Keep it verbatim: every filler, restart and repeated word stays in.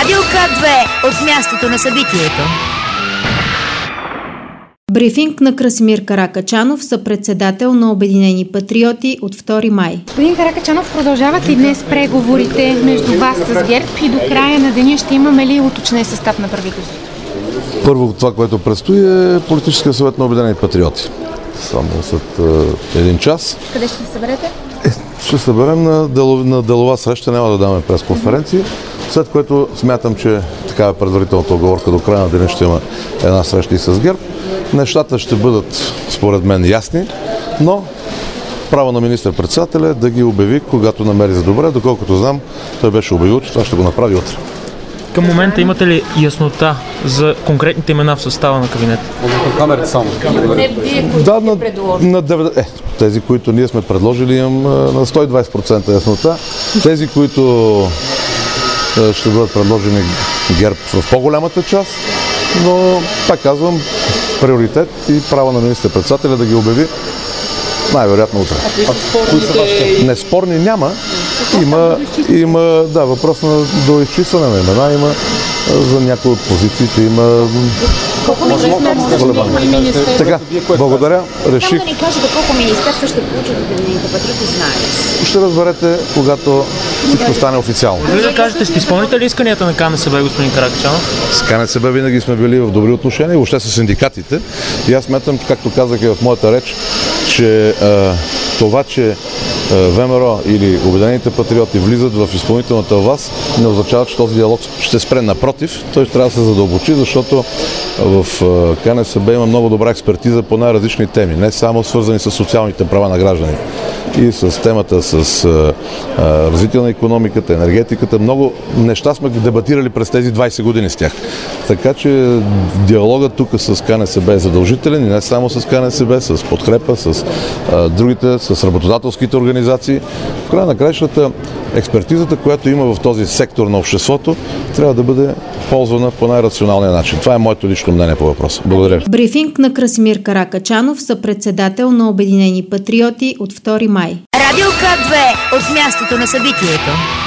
Радио К две от мястото на събитието. Брифинг на Красимир Каракачанов, съпредседател на Обединени патриоти от втори май. Господин Каракачанов, продължават ли днес преговорите между вас с ГЕРБ и до края на деня ще имаме ли уточнен състав на правителството? Първо, това, което предстои, е политическия съвет на Обединени патриоти. Само след е, един час. Къде ще се съберете? Е, ще съберем на, дело, на делова среща, няма да даваме пресконференции, след което смятам, че такава е предварителната оговорка, до края на деня ще има една среща и с ГЕРБ. Нещата ще бъдат, според мен, ясни, но право на министър-председателя е да ги обяви, когато намери за добре, доколкото знам, той беше обявил, че това ще го направи утре. Към момента имате ли яснота за конкретните имена в състава на кабинета? Камерите само. Да, на, на деветдесет, е, тези, които ние сме предложили, имам на сто и двадесет процента яснота. Тези, които ще бъдат предложени ГЕРБ в по-голямата част, но, пак казвам, приоритет и право на министър-председателя да ги обяви най-вероятно утре. А спорните... Неспорни няма. Има, има, да, въпрос на до изчистване на имена, има за някои от позициите, има... Така, благодаря. Реших... Само да ни кажете колко министерства ще получат Обединените патриоти, знаете? Ще разберете, когато всичко стане официално. Дали да кажете, ще изпълните ли исканията на КНСБ, господин Каракачанов? С КНСБ винаги сме били в добри отношения, въобще с синдикатите. И аз смятам, както казах и в моята реч, че а, това, че ВМРО или Обединените патриоти влизат в изпълнителната власт, не означава, че този диалог ще спре. Напротив, той трябва да се задълбочи, защото в КНСБ има много добра експертиза по най-различни теми, не само свързани с социалните права на гражданите. И с темата с а, а, развитие на икономиката, енергетиката. Много неща сме дебатирали през тези двадесет години с тях. Така че диалогът тук с КНСБ е задължителен и не само с КНСБ, с подкрепа, с а, другите, с работодателските организации. В края на краищата експертизата, която има в този сектор на обществото, трябва да бъде ползвана по най-рационалния начин. Това е моето лично мнение по въпроса. Благодаря. Брифинг на Красимир Каракачанов, съпредседател на Обединени патриоти от втори май. Радио К две от мястото на събитието.